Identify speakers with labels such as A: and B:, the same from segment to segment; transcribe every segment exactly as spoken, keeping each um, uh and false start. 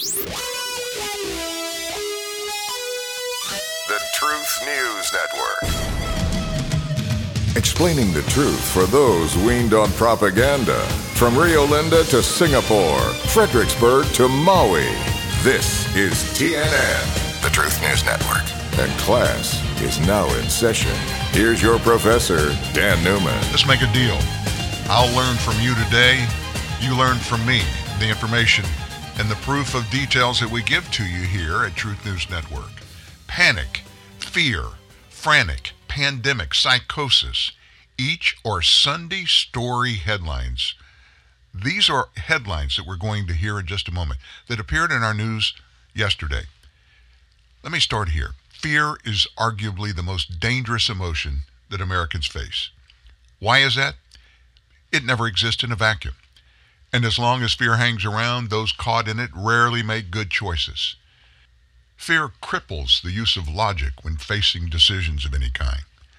A: The Truth News Network.
B: Explaining the truth for those weaned on propaganda. From Rio Linda to Singapore, Fredericksburg to Maui. This is T N N,
A: The Truth News Network.
B: And class is now in session. Here's your professor, Dan Newman.
C: Let's make a deal. I'll learn from you today. You learn from me. The information and the proof of details that we give to you here at Truth News Network. Panic, fear, frantic, pandemic, psychosis, each are Sunday story headlines. These are headlines that we're going to hear in just a moment that appeared in our news yesterday. Let me start here. Fear is arguably the most dangerous emotion that Americans face. Why is that? It never exists in a vacuum. And as long as fear hangs around, those caught in it rarely make good choices. Fear cripples the use of logic when facing decisions of any kind.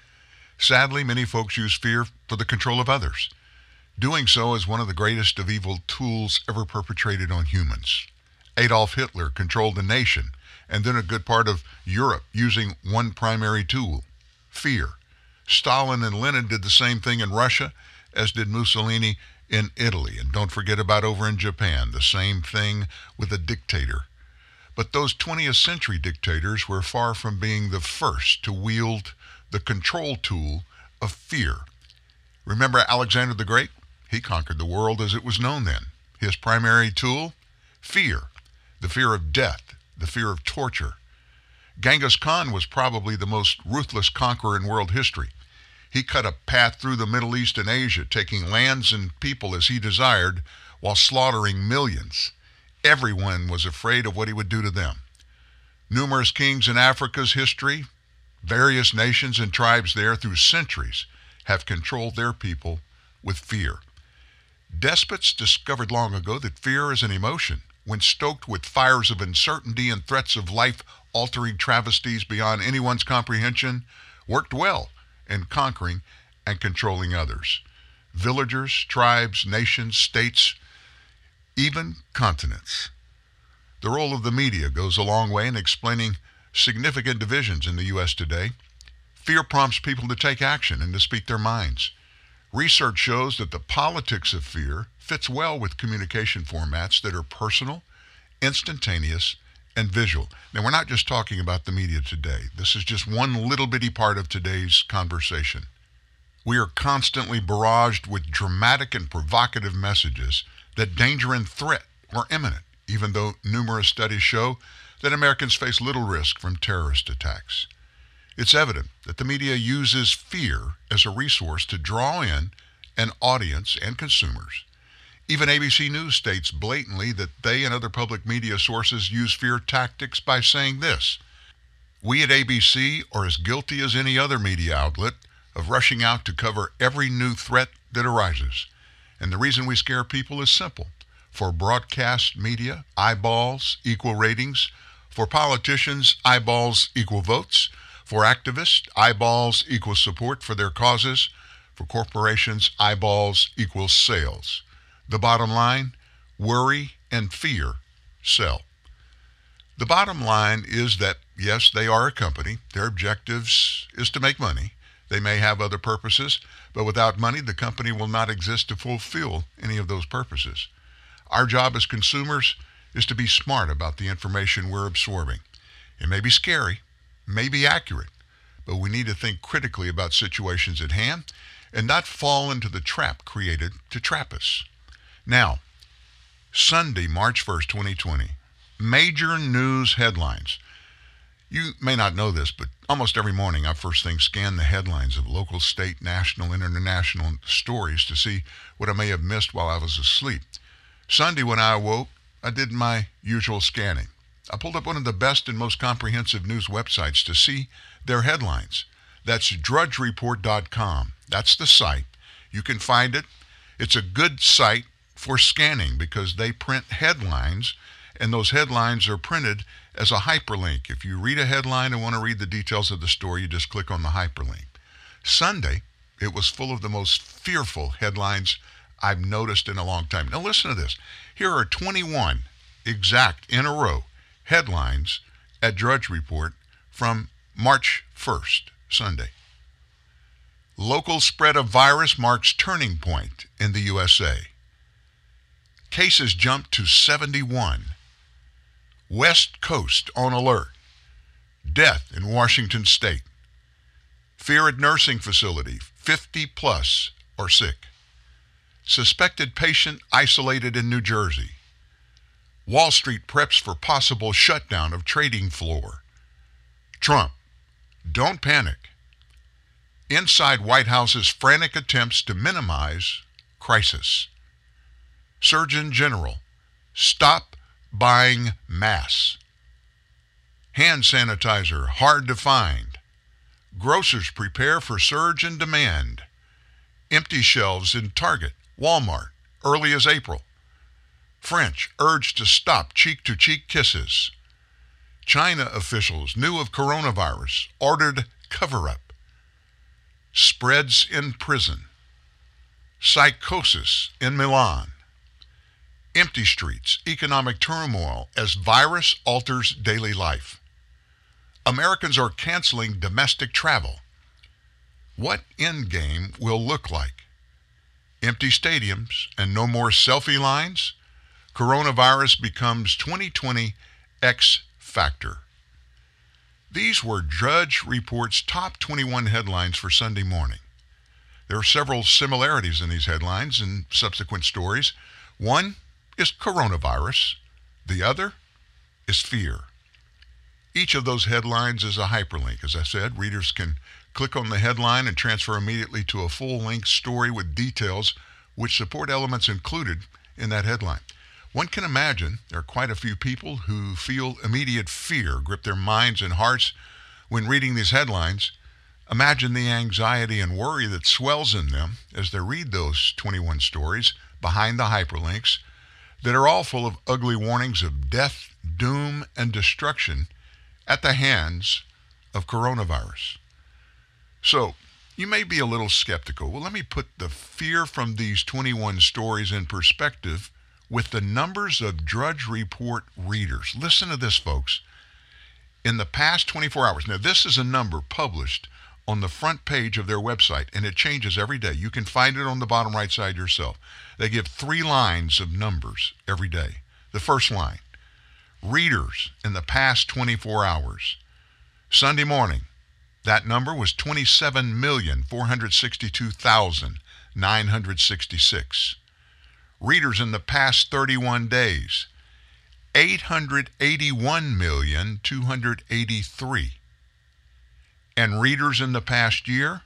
C: Sadly, many folks use fear for the control of others. Doing so is one of the greatest of evil tools ever perpetrated on humans. Adolf Hitler controlled a nation and then a good part of Europe using one primary tool, fear. Stalin and Lenin did the same thing in Russia, as did Mussolini in Italy. And don't forget about over in Japan, the same thing with a dictator. But those twentieth century dictators were far from being the first to wield the control tool of fear. Remember Alexander the Great? He conquered the world as it was known then. His primary tool? Fear. The fear of death, the fear of torture. Genghis Khan was probably the most ruthless conqueror in world history. He cut a path through the Middle East and Asia, taking lands and people as he desired while slaughtering millions. Everyone was afraid of what he would do to them. Numerous kings in Africa's history, various nations and tribes there through centuries have controlled their people with fear. Despots discovered long ago that fear is an emotion. When stoked with fires of uncertainty and threats of life-altering travesties beyond anyone's comprehension, worked well in conquering and controlling others. Villagers, tribes, nations, states, even continents. The role of the media goes a long way in explaining significant divisions in the U S today. Fear prompts people to take action and to speak their minds. Research shows that the politics of fear fits well with communication formats that are personal, instantaneous, and visual. Now, we're not just talking about the media today. This is just one little bitty part of today's conversation. We are constantly barraged with dramatic and provocative messages that danger and threat are imminent, even though numerous studies show that Americans face little risk from terrorist attacks. It's evident that the media uses fear as a resource to draw in an audience and consumers. Even A B C News states blatantly that they and other public media sources use fear tactics by saying this: "We at A B C are as guilty as any other media outlet of rushing out to cover every new threat that arises. And the reason we scare people is simple. For broadcast media, eyeballs equal ratings. For politicians, eyeballs equal votes. For activists, eyeballs equal support for their causes. For corporations, eyeballs equals sales. The bottom line, worry and fear sell." The bottom line is that, yes, they are a company. Their objectives is to make money. They may have other purposes, but without money, the company will not exist to fulfill any of those purposes. Our job as consumers is to be smart about the information we're absorbing. It may be scary, may be accurate, but we need to think critically about situations at hand and not fall into the trap created to trap us. Now, Sunday, March first, twenty twenty, major news headlines. You may not know this, but almost every morning I first thing scan the headlines of local, state, national, and international stories to see what I may have missed while I was asleep. Sunday, when I awoke, I did my usual scanning. I pulled up one of the best and most comprehensive news websites to see their headlines. That's drudge report dot com. That's the site. You can find it. It's a good site for scanning because they print headlines, and those headlines are printed as a hyperlink. If you read a headline and want to read the details of the story, you just click on the hyperlink. Sunday, it was full of the most fearful headlines I've noticed in a long time. Now listen to this. Here are twenty-one exact in a row headlines at Drudge Report from March first, Sunday. Local spread of virus marks turning point in the U S A. Cases jump to seventy-one. West Coast on alert. Death in Washington State. Fear at nursing facility. fifty plus are sick. Suspected patient isolated in New Jersey. Wall Street preps for possible shutdown of trading floor. Trump, don't panic. Inside White House's frantic attempts to minimize crisis. Surgeon General, stop buying masks. Hand sanitizer hard to find. Grocers prepare for surge in demand. Empty shelves in Target, Walmart, early as April. French urged to stop cheek-to-cheek kisses. China officials knew of coronavirus, ordered cover-up. Spreads in prison. Psychosis in Milan. Empty streets, economic turmoil as virus alters daily life. Americans are canceling domestic travel. What endgame will look like? Empty stadiums and no more selfie lines? Coronavirus becomes twenty twenty X Factor. These were Drudge Report's top twenty-one headlines for Sunday morning. There are several similarities in these headlines and subsequent stories. One is coronavirus. The other is fear. Each of those headlines is a hyperlink. As I said, readers can click on the headline and transfer immediately to a full-length story with details which support elements included in that headline. One can imagine there are quite a few people who feel immediate fear grip their minds and hearts when reading these headlines. Imagine the anxiety and worry that swells in them as they read those twenty-one stories behind the hyperlinks that are all full of ugly warnings of death, doom, and destruction at the hands of coronavirus. So, you may be a little skeptical. Well, let me put the fear from these twenty-one stories in perspective with the numbers of Drudge Report readers. Listen to this, folks. In the past twenty-four hours, now this is a number published on the front page of their website, and it changes every day. You can find it on the bottom right side yourself. They give three lines of numbers every day. The first line, readers in the past twenty-four hours. Sunday morning, that number was twenty-seven million, four hundred sixty-two thousand, nine hundred sixty-six. Readers in the past thirty-one days, eight hundred eighty-one million, two hundred eighty-three. And readers in the past year,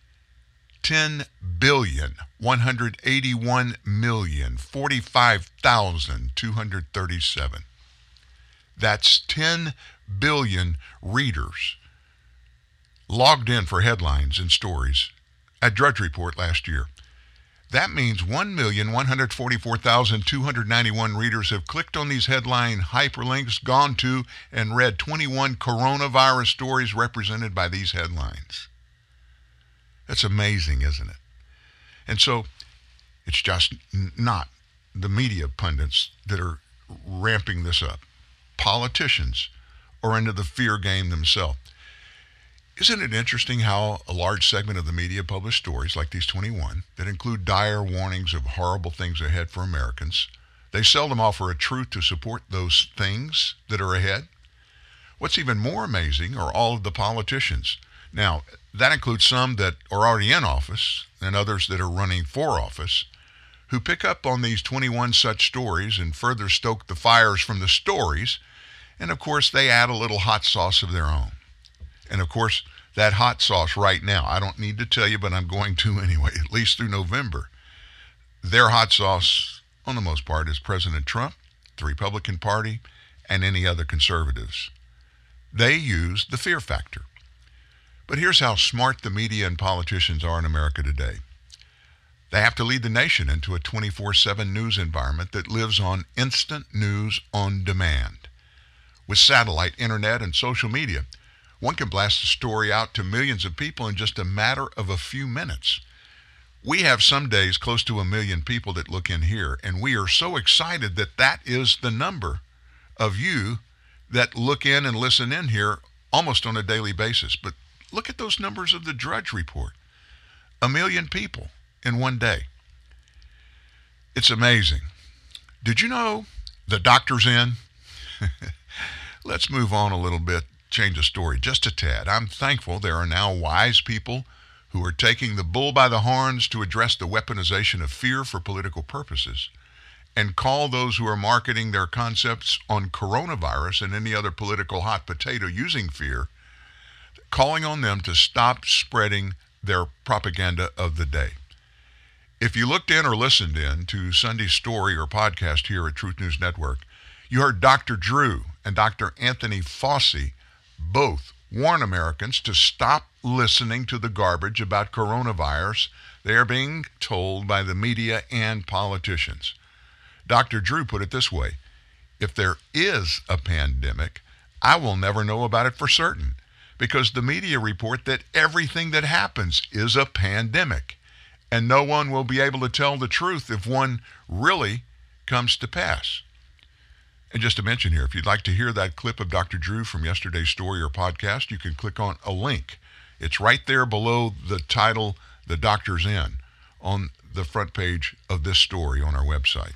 C: ten billion, one hundred eighty-one million, forty-five thousand, two hundred thirty-seven. That's ten billion readers logged in for headlines and stories at Drudge Report last year. That means one million, one hundred forty-four thousand, two hundred ninety-one readers have clicked on these headline hyperlinks, gone to and read twenty-one coronavirus stories represented by these headlines. That's amazing, isn't it? And so it's just not the media pundits that are ramping this up. Politicians are into the fear game themselves. Isn't it interesting how a large segment of the media publish stories like these twenty-one that include dire warnings of horrible things ahead for Americans? They seldom offer a truth to support those things that are ahead. What's even more amazing are all of the politicians. Now, that includes some that are already in office and others that are running for office who pick up on these twenty-one such stories and further stoke the fires from the stories. And of course, they add a little hot sauce of their own. And of course, that hot sauce right now, I don't need to tell you, but I'm going to anyway, at least through November. Their hot sauce, on the most part, is President Trump, the Republican Party, and any other conservatives. They use the fear factor. But here's how smart the media and politicians are in America today. They have to lead the nation into a twenty-four seven news environment that lives on instant news on demand. With satellite, internet, and social media, one can blast a story out to millions of people in just a matter of a few minutes. We have some days close to a million people that look in here, and we are so excited that that is the number of you that look in and listen in here almost on a daily basis. But look at those numbers of the Drudge Report. A million people in one day. It's amazing. Did you know the doctor's in? Let's move on a little bit, change the story just a tad. I'm thankful there are now wise people who are taking the bull by the horns to address the weaponization of fear for political purposes and call those who are marketing their concepts on coronavirus and any other political hot potato using fear, calling on them to stop spreading their propaganda of the day. If you looked in or listened in to Sunday's story or podcast here at Truth News Network, you heard Doctor Drew and Doctor Anthony Fauci both warn Americans to stop listening to the garbage about coronavirus they are being told by the media and politicians. Doctor Drew put it this way: if there is a pandemic, I will never know about it for certain, because the media report that everything that happens is a pandemic, and no one will be able to tell the truth if one really comes to pass. And just to mention here, if you'd like to hear that clip of Doctor Drew from yesterday's story or podcast, you can click on a link. It's right there below the title, The Doctor's In, on the front page of this story on our website.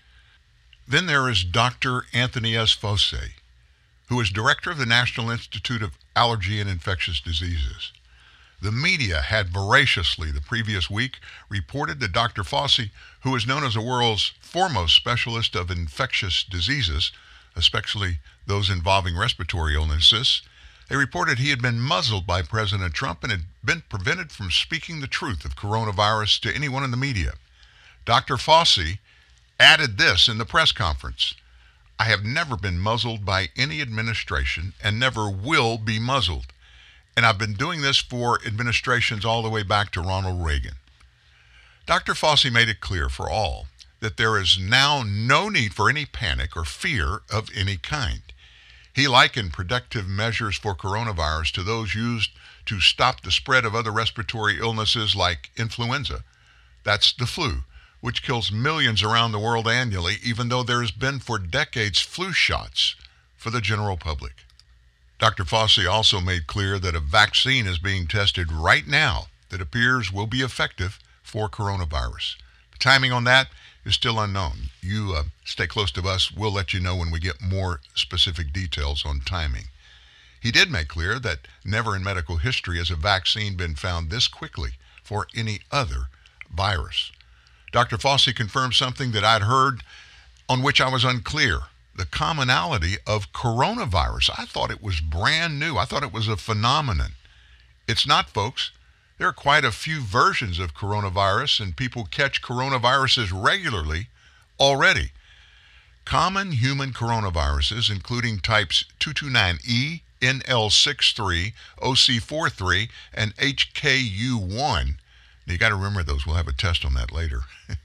C: Then there is Doctor Anthony S. Fauci, who is director of the National Institute of Allergy and Infectious Diseases. The media had voraciously the previous week reported that Doctor Fauci, who is known as the world's foremost specialist of infectious diseases, especially those involving respiratory illnesses, they reported he had been muzzled by President Trump and had been prevented from speaking the truth of coronavirus to anyone in the media. Doctor Fauci added this in the press conference: "I have never been muzzled by any administration and never will be muzzled. And I've been doing this for administrations all the way back to Ronald Reagan." Doctor Fauci made it clear for all that there is now no need for any panic or fear of any kind. He likened protective measures for coronavirus to those used to stop the spread of other respiratory illnesses like influenza. That's the flu, which kills millions around the world annually, even though there has been for decades flu shots for the general public. Doctor Fauci also made clear that a vaccine is being tested right now that appears will be effective for coronavirus. The timing on that is still unknown. You uh, stay close to us. We'll let you know when we get more specific details on timing. He did make clear that never in medical history has a vaccine been found this quickly for any other virus. Doctor Fauci confirmed something that I'd heard on which I was unclear: the commonality of coronavirus. I thought it was brand new. I thought it was a phenomenon. It's not, folks. There are quite a few versions of coronavirus, and people catch coronaviruses regularly already. Common human coronaviruses, including types two twenty-nine E, N L sixty-three, O C forty-three, and H K U one. Now, you got to remember those. We'll have a test on that later.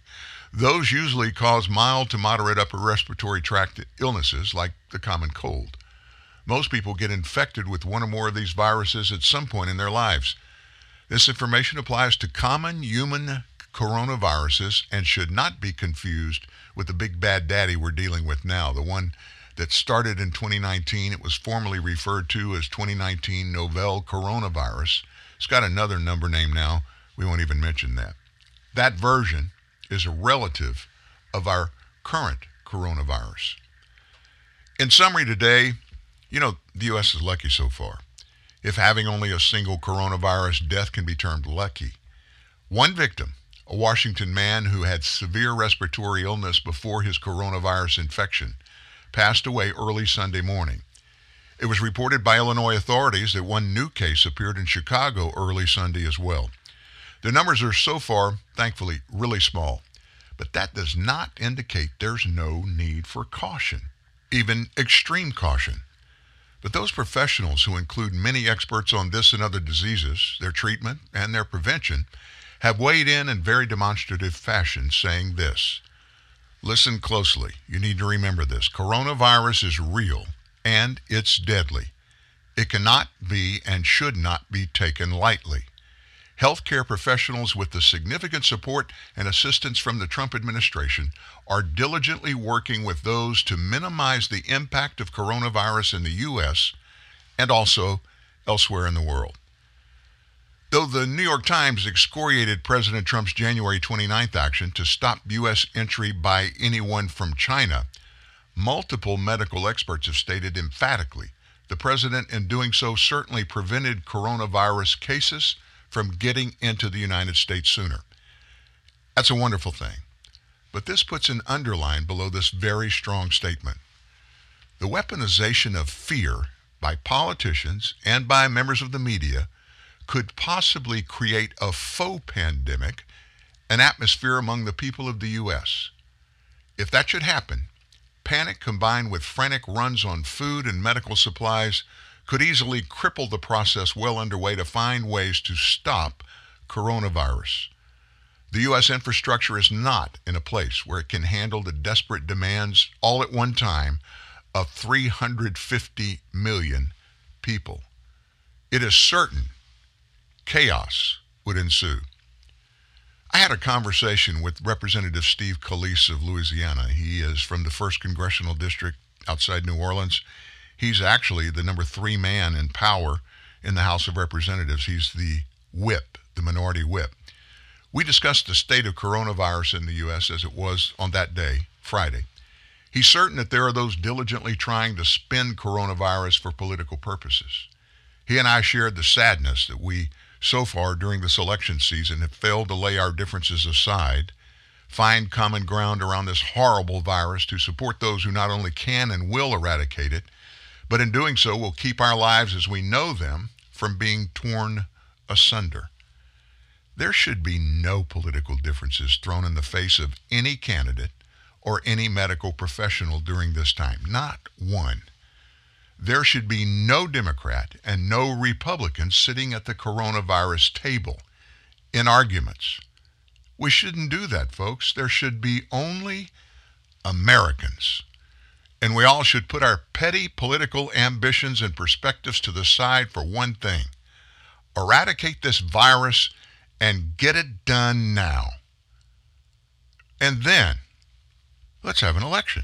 C: Those usually cause mild to moderate upper respiratory tract illnesses like the common cold. Most people get infected with one or more of these viruses at some point in their lives. This information applies to common human coronaviruses and should not be confused with the big bad daddy we're dealing with now, the one that started in twenty nineteen. It was formerly referred to as twenty nineteen novel coronavirus. It's got another number name now. We won't even mention that. That version is a relative of our current coronavirus. In summary today, you know, the U S is lucky so far. If having only a single coronavirus death can be termed lucky. One victim, a Washington man who had severe respiratory illness before his coronavirus infection, passed away early Sunday morning. It was reported by Illinois authorities that one new case appeared in Chicago early Sunday as well. The numbers are so far, thankfully, really small, but that does not indicate there's no need for caution, even extreme caution. But those professionals who include many experts on this and other diseases, their treatment, and their prevention, have weighed in in very demonstrative fashion, saying this: listen closely. You need to remember this. Coronavirus is real, and it's deadly. It cannot be and should not be taken lightly. healthcare professionals, with the significant support and assistance from the Trump administration, are diligently working with those to minimize the impact of coronavirus in the U S and also elsewhere in the world. Though the New York Times excoriated President Trump's January twenty-ninth action to stop U S entry by anyone from China, multiple medical experts have stated emphatically the president, in doing so, certainly prevented coronavirus cases from getting into the United States sooner. That's a wonderful thing. But this puts an underline below this very strong statement. The weaponization of fear by politicians and by members of the media could possibly create a faux pandemic, an atmosphere among the people of the U S. If that should happen, panic combined with frantic runs on food and medical supplies could easily cripple the process well underway to find ways to stop coronavirus. The U S infrastructure is not in a place where it can handle the desperate demands all at one time of three hundred fifty million people. It is certain chaos would ensue. I had a conversation with Representative Steve Scalise of Louisiana. He is from the first Congressional District outside New Orleans. He's actually the number three man in power in the House of Representatives. He's the whip, the minority whip. We discussed the state of coronavirus in the U S as it was on that day, Friday. He's certain that there are those diligently trying to spin coronavirus for political purposes. He and I shared the sadness that we, so far during this election season, have failed to lay our differences aside, find common ground around this horrible virus to support those who not only can and will eradicate it, but in doing so will keep our lives as we know them from being torn asunder. There should be no political differences thrown in the face of any candidate or any medical professional during this time. Not one. There should be no Democrat and no Republican sitting at the coronavirus table in arguments. We shouldn't do that, folks. There should be only Americans. And we all should put our petty political ambitions and perspectives to the side for one thing: eradicate this virus and get it done now. And then, let's have an election.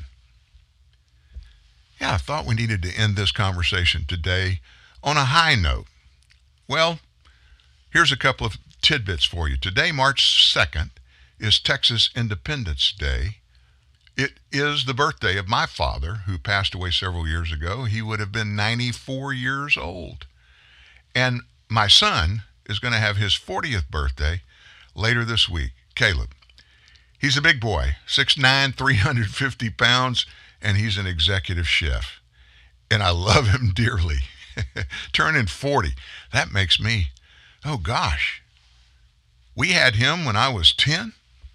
C: Yeah, I thought we needed to end this conversation today on a high note. Well, here's a couple of tidbits for you. Today, March second, is Texas Independence Day. It is the birthday of my father, who passed away several years ago. He would have been ninety-four years old. And my son is going to have his fortieth birthday later this week, Caleb. He's a big boy, six nine, three hundred fifty pounds, and he's an executive chef. And I love him dearly. Turning forty, that makes me, oh gosh, we had him when I was ten.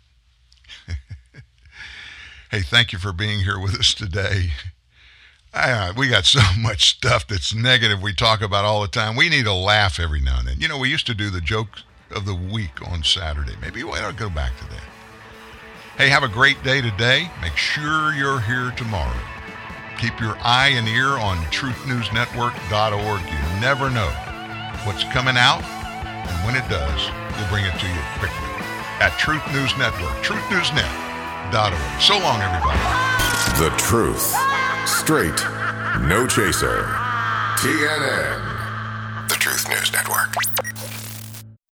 C: Hey, thank you for being here with us today. I, we got so much stuff that's negative we talk about all the time. We need a laugh every now and then. You know, we used to do the joke of the week on Saturday. Maybe we ought to go back to that. Hey, have a great day today. Make sure you're here tomorrow. Keep your eye and ear on truth news network dot org. You never know what's coming out, and when it does, we'll bring it to you quickly at Truth News Network, truth news net dot org. So long, everybody.
B: The truth. Straight. No chaser. T N N.
A: The Truth News Network.